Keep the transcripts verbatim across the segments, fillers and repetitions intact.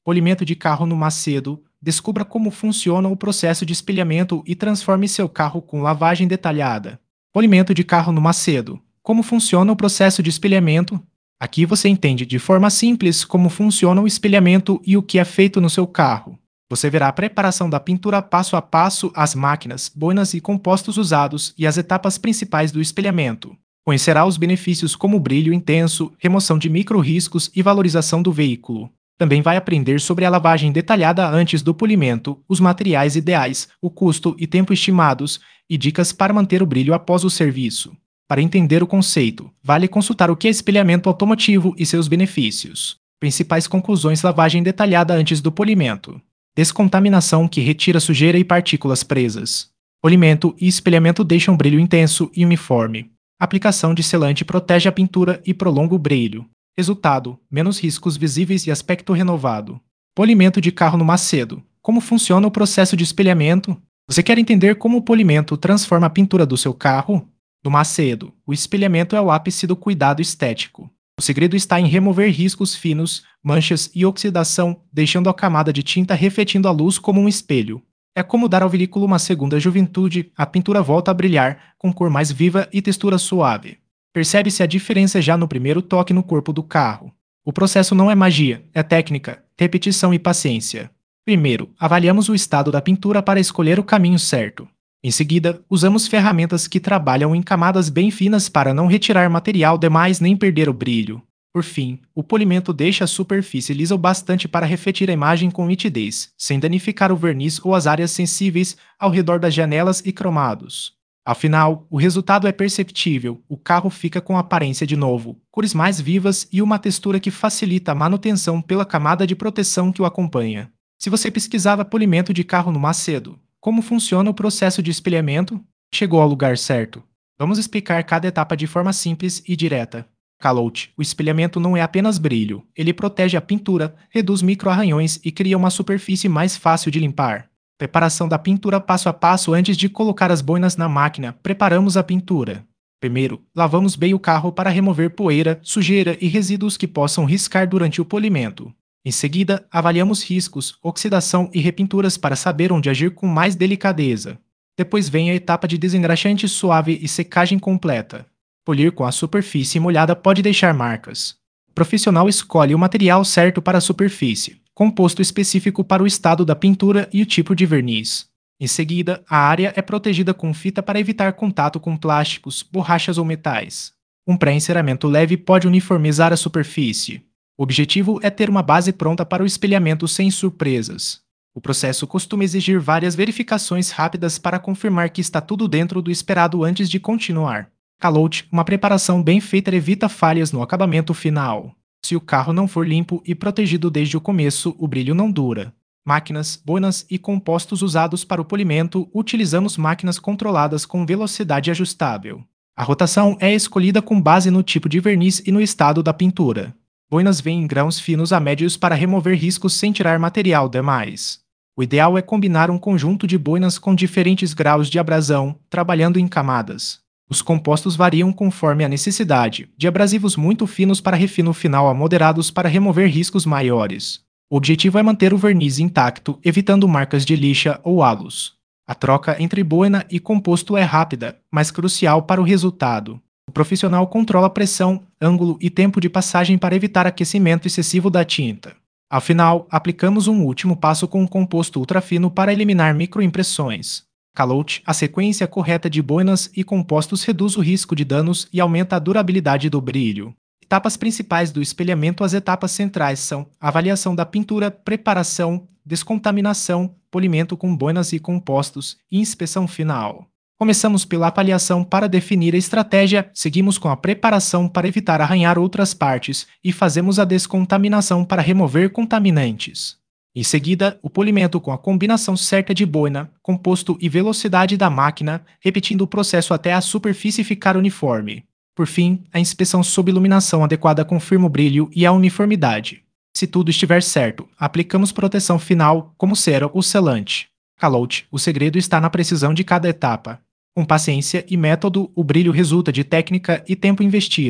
Polimento de carro no Macedo. Descubra como funciona o processo de espelhamento e transforme seu carro com lavagem detalhada. Polimento de carro no Macedo. Como funciona o processo de espelhamento? Aqui você entende de forma simples como funciona o espelhamento e o que é feito no seu carro. Você verá a preparação da pintura passo a passo, as máquinas, boinas e compostos usados e as etapas principais do espelhamento. Conhecerá os benefícios como brilho intenso, remoção de micro-riscos e valorização do veículo. Também vai aprender sobre a lavagem detalhada antes do polimento, os materiais ideais, o custo e tempo estimados, e dicas para manter o brilho após o serviço. Para entender o conceito, vale consultar o que é espelhamento automotivo e seus benefícios. Principais conclusões: lavagem detalhada antes do polimento. Descontaminação, que retira sujeira e partículas presas. Polimento e espelhamento deixam brilho intenso e uniforme. Aplicação de selante protege a pintura e prolonga o brilho. Resultado: menos riscos visíveis e aspecto renovado. Polimento de carro no Macedo. Como funciona o processo de espelhamento? Você quer entender como o polimento transforma a pintura do seu carro? No Macedo, o espelhamento é o ápice do cuidado estético. O segredo está em remover riscos finos, manchas e oxidação, deixando a camada de tinta refletindo a luz como um espelho. É como dar ao veículo uma segunda juventude, a pintura volta a brilhar, com cor mais viva e textura suave. Percebe-se a diferença já no primeiro toque no corpo do carro. O processo não é magia, é técnica, repetição e paciência. Primeiro, avaliamos o estado da pintura para escolher o caminho certo. Em seguida, usamos ferramentas que trabalham em camadas bem finas para não retirar material demais nem perder o brilho. Por fim, o polimento deixa a superfície lisa o bastante para refletir a imagem com nitidez, sem danificar o verniz ou as áreas sensíveis ao redor das janelas e cromados. Afinal, o resultado é perceptível, o carro fica com aparência de novo, cores mais vivas e uma textura que facilita a manutenção pela camada de proteção que o acompanha. Se você pesquisava polimento de carro no Macedo, como funciona o processo de espelhamento? Chegou ao lugar certo. Vamos explicar cada etapa de forma simples e direta. Calote: o espelhamento não é apenas brilho, ele protege a pintura, reduz micro-arranhões e cria uma superfície mais fácil de limpar. Preparação da pintura passo a passo. Antes de colocar as boinas na máquina, preparamos a pintura. Primeiro, lavamos bem o carro para remover poeira, sujeira e resíduos que possam riscar durante o polimento. Em seguida, avaliamos riscos, oxidação e repinturas para saber onde agir com mais delicadeza. Depois vem a etapa de desengraxante suave e secagem completa. Polir com a superfície molhada pode deixar marcas. O profissional escolhe o material certo para a superfície, composto específico para o estado da pintura e o tipo de verniz. Em seguida, a área é protegida com fita para evitar contato com plásticos, borrachas ou metais. Um pré-enceramento leve pode uniformizar a superfície. O objetivo é ter uma base pronta para o espelhamento sem surpresas. O processo costuma exigir várias verificações rápidas para confirmar que está tudo dentro do esperado antes de continuar. Calote: uma preparação bem feita evita falhas no acabamento final. Se o carro não for limpo e protegido desde o começo, o brilho não dura. Máquinas, boinas e compostos usados para o polimento: utilizamos máquinas controladas com velocidade ajustável. A rotação é escolhida com base no tipo de verniz e no estado da pintura. Boinas vêm em grãos finos a médios para remover riscos sem tirar material demais. O ideal é combinar um conjunto de boinas com diferentes graus de abrasão, trabalhando em camadas. Os compostos variam conforme a necessidade, de abrasivos muito finos para refino final a moderados para remover riscos maiores. O objetivo é manter o verniz intacto, evitando marcas de lixa ou halos. A troca entre boina e composto é rápida, mas crucial para o resultado. O profissional controla a pressão, ângulo e tempo de passagem para evitar aquecimento excessivo da tinta. Ao final, aplicamos um último passo com um composto ultrafino para eliminar microimpressões. Calote: a sequência correta de boinas e compostos reduz o risco de danos e aumenta a durabilidade do brilho. Etapas principais do espelhamento: as etapas centrais são avaliação da pintura, preparação, descontaminação, polimento com boinas e compostos e inspeção final. Começamos pela avaliação para definir a estratégia, seguimos com a preparação para evitar arranhar outras partes e fazemos a descontaminação para remover contaminantes. Em seguida, o polimento com a combinação certa de boina, composto e velocidade da máquina, repetindo o processo até a superfície ficar uniforme. Por fim, a inspeção sob iluminação adequada confirma o brilho e a uniformidade. Se tudo estiver certo, aplicamos proteção final, como cera ou selante. Calote: o segredo está na precisão de cada etapa. Com paciência e método, o brilho resulta de técnica e tempo investido.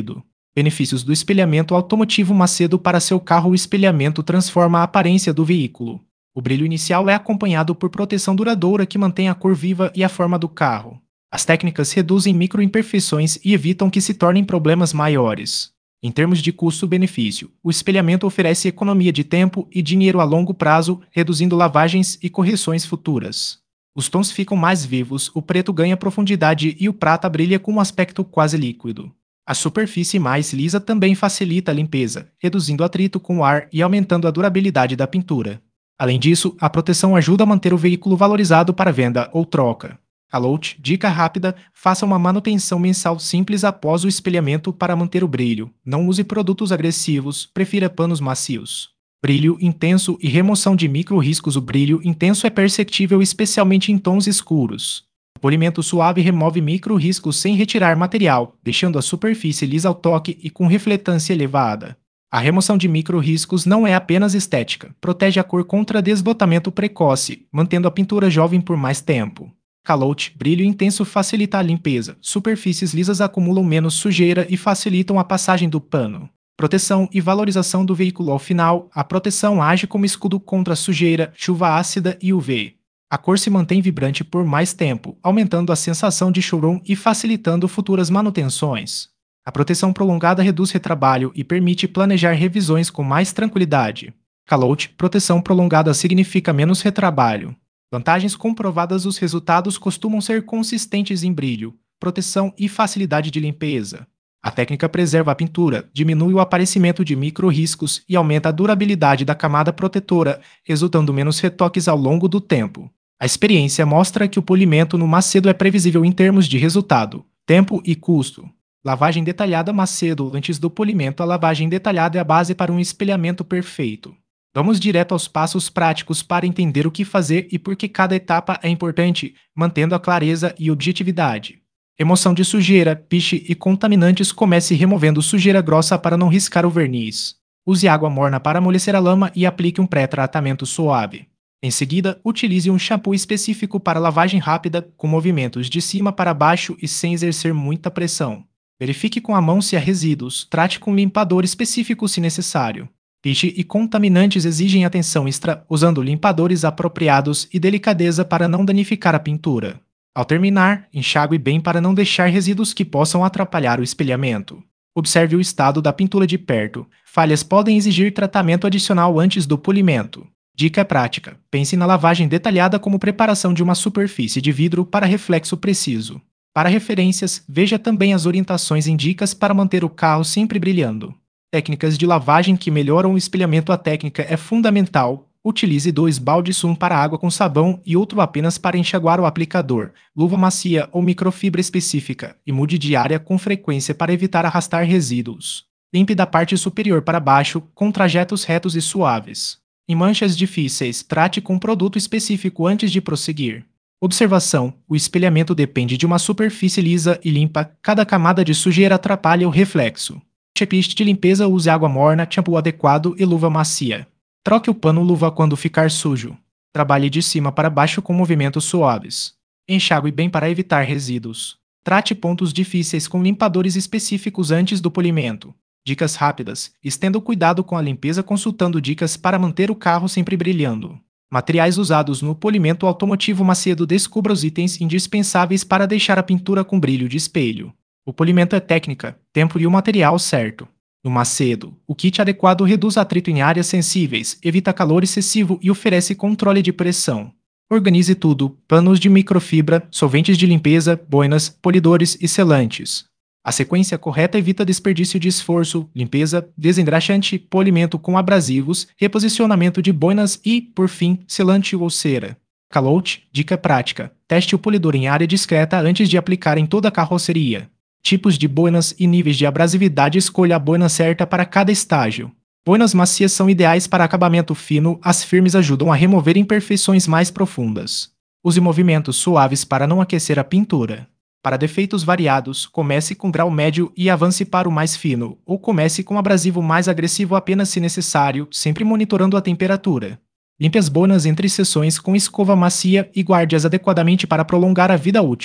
Benefícios do espelhamento automotivo Macedo para seu carro. O espelhamento transforma a aparência do veículo. O brilho inicial é acompanhado por proteção duradoura que mantém a cor viva e a forma do carro. As técnicas reduzem microimperfeições e evitam que se tornem problemas maiores. Em termos de custo-benefício, o espelhamento oferece economia de tempo e dinheiro a longo prazo, reduzindo lavagens e correções futuras. Os tons ficam mais vivos, o preto ganha profundidade e o prata brilha com um aspecto quase líquido. A superfície mais lisa também facilita a limpeza, reduzindo atrito com o ar e aumentando a durabilidade da pintura. Além disso, a proteção ajuda a manter o veículo valorizado para venda ou troca. Calote, dica rápida: faça uma manutenção mensal simples após o espelhamento para manter o brilho. Não use produtos agressivos, prefira panos macios. Brilho intenso e remoção de micro-riscos. O brilho intenso é perceptível especialmente em tons escuros. O polimento suave remove micro-riscos sem retirar material, deixando a superfície lisa ao toque e com refletância elevada. A remoção de micro-riscos não é apenas estética, protege a cor contra desbotamento precoce, mantendo a pintura jovem por mais tempo. Calote, brilho intenso facilita a limpeza. Superfícies lisas acumulam menos sujeira e facilitam a passagem do pano. Proteção e valorização do veículo. Ao final, a proteção age como escudo contra sujeira, chuva ácida e U V. A cor se mantém vibrante por mais tempo, aumentando a sensação de showroom e facilitando futuras manutenções. A proteção prolongada reduz retrabalho e permite planejar revisões com mais tranquilidade. Calote, proteção prolongada significa menos retrabalho. Vantagens comprovadas: os resultados costumam ser consistentes em brilho, proteção e facilidade de limpeza. A técnica preserva a pintura, diminui o aparecimento de micro-riscos e aumenta a durabilidade da camada protetora, resultando menos retoques ao longo do tempo. A experiência mostra que o polimento no Macedo é previsível em termos de resultado, tempo e custo. Lavagem detalhada Macedo. Antes do polimento, a lavagem detalhada é a base para um espelhamento perfeito. Vamos direto aos passos práticos para entender o que fazer e por que cada etapa é importante, mantendo a clareza e objetividade. Remoção de sujeira, piche e contaminantes. Comece removendo sujeira grossa para não riscar o verniz. Use água morna para amolecer a lama e aplique um pré-tratamento suave. Em seguida, utilize um shampoo específico para lavagem rápida, com movimentos de cima para baixo e sem exercer muita pressão. Verifique com a mão se há resíduos, trate com um limpador específico se necessário. Piche e contaminantes exigem atenção extra, usando limpadores apropriados e delicadeza para não danificar a pintura. Ao terminar, enxague bem para não deixar resíduos que possam atrapalhar o espelhamento. Observe o estado da pintura de perto. Falhas podem exigir tratamento adicional antes do polimento. Dica prática: pense na lavagem detalhada como preparação de uma superfície de vidro para reflexo preciso. Para referências, veja também as orientações em dicas para manter o carro sempre brilhando. Técnicas de lavagem que melhoram o espelhamento. A técnica é fundamental. Utilize dois baldes, um para água com sabão e outro apenas para enxaguar o aplicador, luva macia ou microfibra específica, e mude de área com frequência para evitar arrastar resíduos. Limpe da parte superior para baixo, com trajetos retos e suaves. Em manchas difíceis, trate com um produto específico antes de prosseguir. Observação: o espelhamento depende de uma superfície lisa e limpa, cada camada de sujeira atrapalha o reflexo. Checklist de limpeza: use água morna, shampoo adequado e luva macia. Troque o pano-luva quando ficar sujo. Trabalhe de cima para baixo com movimentos suaves. Enxague bem para evitar resíduos. Trate pontos difíceis com limpadores específicos antes do polimento. Dicas rápidas: estenda o cuidado com a limpeza consultando dicas para manter o carro sempre brilhando. Materiais usados no polimento automotivo Macedo. Descubra os itens indispensáveis para deixar a pintura com brilho de espelho. O polimento é técnica, tempo e o material certo. No Macedo, o kit adequado reduz atrito em áreas sensíveis, evita calor excessivo e oferece controle de pressão. Organize tudo: panos de microfibra, solventes de limpeza, boinas, polidores e selantes. A sequência correta evita desperdício de esforço: limpeza, desengraxante, polimento com abrasivos, reposicionamento de boinas e, por fim, selante ou cera. Calote, dica prática: teste o polidor em área discreta antes de aplicar em toda a carroceria. Tipos de boinas e níveis de abrasividade: escolha a boina certa para cada estágio. Boinas macias são ideais para acabamento fino, as firmes ajudam a remover imperfeições mais profundas. Use movimentos suaves para não aquecer a pintura. Para defeitos variados, comece com grau médio e avance para o mais fino, ou comece com abrasivo mais agressivo apenas se necessário, sempre monitorando a temperatura. Limpe as boinas entre sessões com escova macia e guarde-as adequadamente para prolongar a vida útil.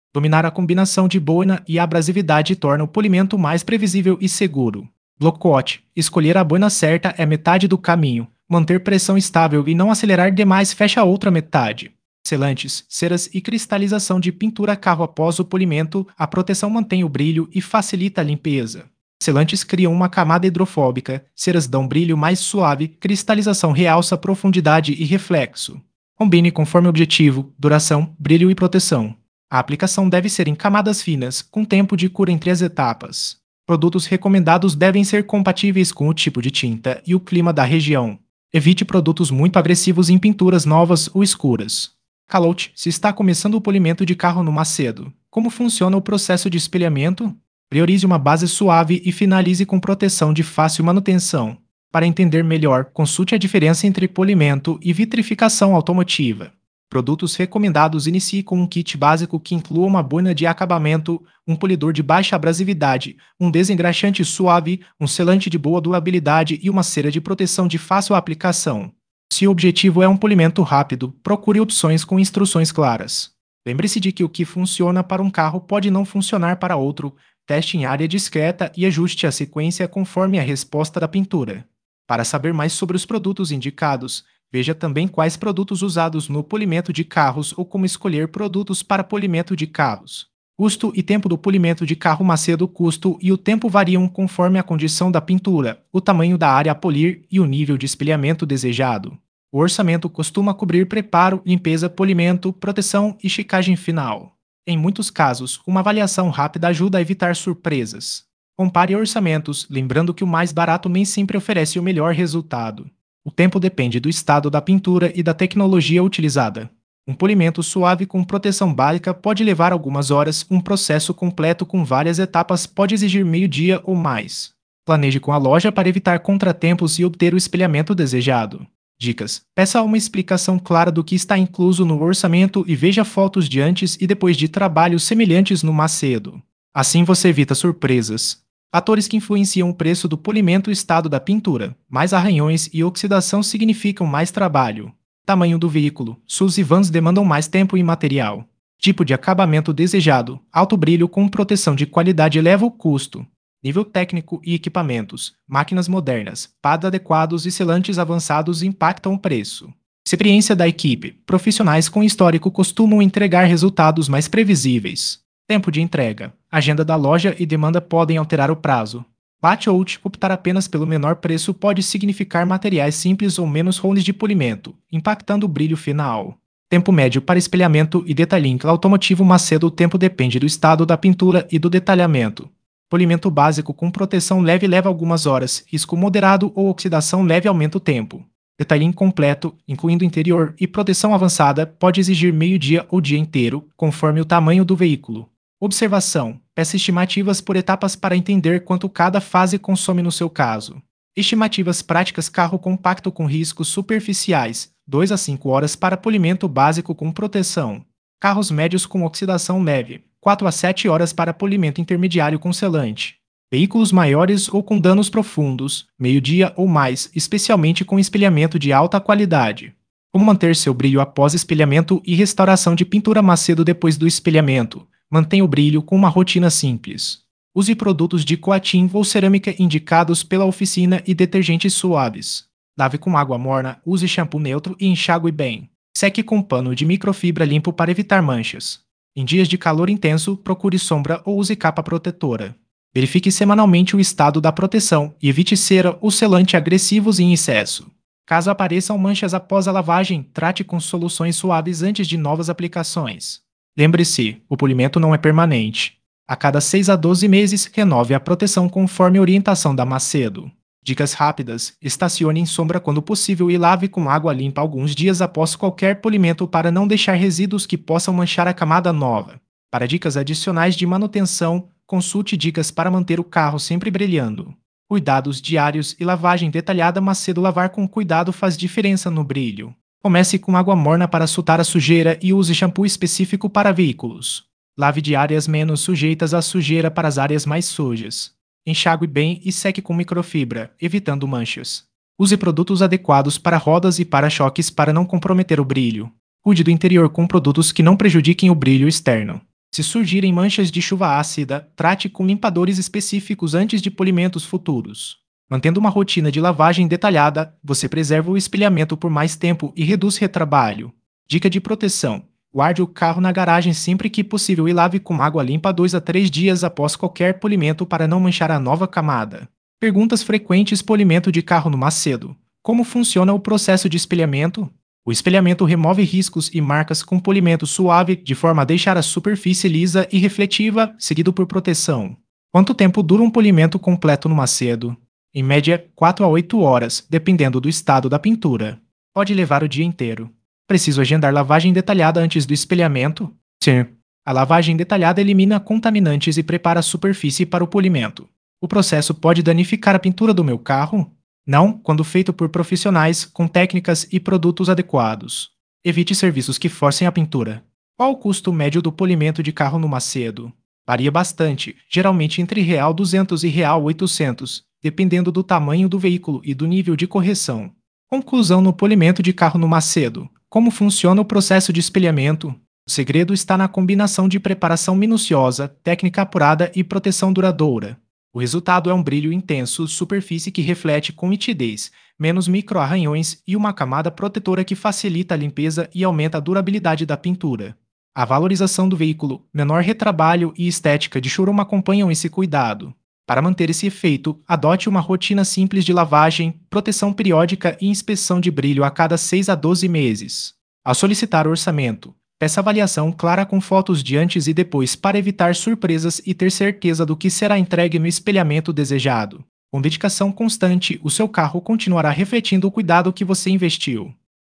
Dominar a combinação de boina e abrasividade torna o polimento mais previsível e seguro. Blocote. Escolher a boina certa é metade do caminho. Manter pressão estável e não acelerar demais fecha a outra metade. Selantes, ceras e cristalização de pintura carro após o polimento, a proteção mantém o brilho e facilita a limpeza. Selantes criam uma camada hidrofóbica, ceras dão brilho mais suave, cristalização realça profundidade e reflexo. Combine conforme objetivo, duração, brilho e proteção. A aplicação deve ser em camadas finas, com tempo de cura entre as etapas. Produtos recomendados devem ser compatíveis com o tipo de tinta e o clima da região. Evite produtos muito agressivos em pinturas novas ou escuras. Calote, se está começando o polimento de carro no Macedo. Como funciona o processo de espelhamento? Priorize uma base suave e finalize com proteção de fácil manutenção. Para entender melhor, consulte a diferença entre polimento e vitrificação automotiva. Produtos recomendados: inicie com um kit básico que inclua uma boina de acabamento, um polidor de baixa abrasividade, um desengraxante suave, um selante de boa durabilidade e uma cera de proteção de fácil aplicação. Se o objetivo é um polimento rápido, procure opções com instruções claras. Lembre-se de que o que funciona para um carro pode não funcionar para outro. Teste em área discreta e ajuste a sequência conforme a resposta da pintura. Para saber mais sobre os produtos indicados, veja também quais produtos usados no polimento de carros ou como escolher produtos para polimento de carros. Custo e tempo do polimento de carro Macedo. O custo e o tempo variam conforme a condição da pintura, o tamanho da área a polir e o nível de espelhamento desejado. O orçamento costuma cobrir preparo, limpeza, polimento, proteção e checagem final. Em muitos casos, uma avaliação rápida ajuda a evitar surpresas. Compare orçamentos, lembrando que o mais barato nem sempre oferece o melhor resultado. O tempo depende do estado da pintura e da tecnologia utilizada. Um polimento suave com proteção básica pode levar algumas horas, um processo completo com várias etapas pode exigir meio dia ou mais. Planeje com a loja para evitar contratempos e obter o espelhamento desejado. Dicas: peça uma explicação clara do que está incluso no orçamento e veja fotos de antes e depois de trabalhos semelhantes no Macedo. Assim você evita surpresas. Fatores que influenciam o preço do polimento: estado da pintura. Mais arranhões e oxidação significam mais trabalho. Tamanho do veículo. S U Vs e vans demandam mais tempo e material. Tipo de acabamento desejado. Alto brilho com proteção de qualidade eleva o custo. Nível técnico e equipamentos. Máquinas modernas, P A D adequados e selantes avançados impactam o preço. Experiência da equipe. Profissionais com histórico costumam entregar resultados mais previsíveis. Tempo de entrega. Agenda da loja e demanda podem alterar o prazo. Bate-out, optar apenas pelo menor preço pode significar materiais simples ou menos rolos de polimento, impactando o brilho final. Tempo médio para espelhamento e detalhamento automotivo Macedo. O tempo depende do estado da pintura e do detalhamento. Polimento básico com proteção leve leva algumas horas, risco moderado ou oxidação leve aumenta o tempo. Detalhe completo, incluindo interior e proteção avançada, pode exigir meio dia ou dia inteiro, conforme o tamanho do veículo. Observação: peça estimativas por etapas para entender quanto cada fase consome no seu caso. Estimativas práticas: carro compacto com riscos superficiais, duas a cinco horas para polimento básico com proteção. Carros médios com oxidação leve, quatro a sete horas para polimento intermediário com selante. Veículos maiores ou com danos profundos, meio-dia ou mais, especialmente com espelhamento de alta qualidade. Como manter seu brilho após espelhamento e restauração de pintura Macedo depois do espelhamento. Mantenha o brilho com uma rotina simples. Use produtos de coating ou cerâmica indicados pela oficina e detergentes suaves. Lave com água morna, use shampoo neutro e enxague bem. Seque com pano de microfibra limpo para evitar manchas. Em dias de calor intenso, procure sombra ou use capa protetora. Verifique semanalmente o estado da proteção e evite cera ou selante agressivos em excesso. Caso apareçam manchas após a lavagem, trate com soluções suaves antes de novas aplicações. Lembre-se, o polimento não é permanente. A cada seis a doze meses, renove a proteção conforme a orientação da Macedo. Dicas rápidas: estacione em sombra quando possível e lave com água limpa alguns dias após qualquer polimento para não deixar resíduos que possam manchar a camada nova. Para dicas adicionais de manutenção, consulte dicas para manter o carro sempre brilhando. Cuidados diários e lavagem detalhada. Macedo: lavar com cuidado faz diferença no brilho. Comece com água morna para soltar a sujeira e use shampoo específico para veículos. Lave de áreas menos sujeitas à sujeira para as áreas mais sujas. Enxague bem e seque com microfibra, evitando manchas. Use produtos adequados para rodas e para-choques para não comprometer o brilho. Cuide do interior com produtos que não prejudiquem o brilho externo. Se surgirem manchas de chuva ácida, trate com limpadores específicos antes de polimentos futuros. Mantendo uma rotina de lavagem detalhada, você preserva o espelhamento por mais tempo e reduz retrabalho. Dica de proteção: guarde o carro na garagem sempre que possível e lave com água limpa dois a três dias após qualquer polimento para não manchar a nova camada. Perguntas frequentes: polimento de carro no Macedo. Como funciona o processo de espelhamento? O espelhamento remove riscos e marcas com polimento suave de forma a deixar a superfície lisa e refletiva, seguido por proteção. Quanto tempo dura um polimento completo no Macedo? Em média, quatro a oito horas, dependendo do estado da pintura. Pode levar o dia inteiro. Preciso agendar lavagem detalhada antes do espelhamento? Sim. A lavagem detalhada elimina contaminantes e prepara a superfície para o polimento. O processo pode danificar a pintura do meu carro? Não, quando feito por profissionais, com técnicas e produtos adequados. Evite serviços que forcem a pintura. Qual o custo médio do polimento de carro no Macedo? Varia bastante, geralmente entre real duzentos e real oitocentos, dependendo do tamanho do veículo e do nível de correção. Conclusão no polimento de carro no Macedo. Como funciona o processo de espelhamento? O segredo está na combinação de preparação minuciosa, técnica apurada e proteção duradoura. O resultado é um brilho intenso, superfície que reflete com nitidez, menos micro-arranhões e uma camada protetora que facilita a limpeza e aumenta a durabilidade da pintura. A valorização do veículo, menor retrabalho e estética de showroom acompanham esse cuidado. Para manter esse efeito, adote uma rotina simples de lavagem, proteção periódica e inspeção de brilho a cada seis a doze meses. Ao solicitar o orçamento, peça avaliação clara com fotos de antes e depois para evitar surpresas e ter certeza do que será entregue no espelhamento desejado. Com dedicação constante, o seu carro continuará refletindo o cuidado que você investiu.